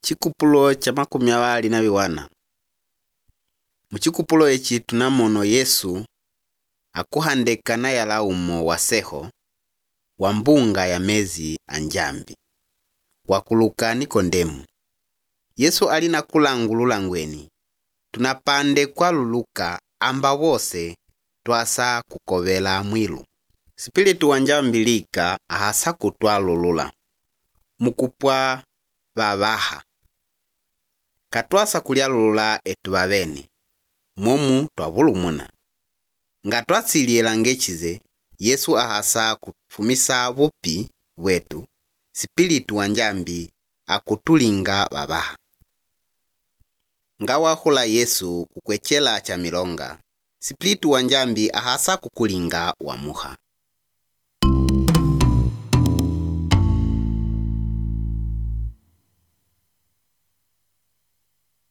Chikupulo cha 24. Muchikupulo echi tunamono Yesu akuhandekana yala umo waseho wa mbunga ya mezi anjambi wakuluka Nikodemu. Yesu alina kulangulula ngweni tunapande kwa luluka amba wose twasa kukovela mwilu. Spiritu wanjambilika ahasa kutwalulula mukupwa babaha katwasa kulyalulula etu babene momu twabulumuna nga twatsiliela ngechize. Yesu ahasa kufumisa bupi bwetu. Spiritu wanjambi akutulinga babaha nga wahula Yesu kukwechela cha milonga. Spiritu wanjambi ahasa kukulinga wamuha.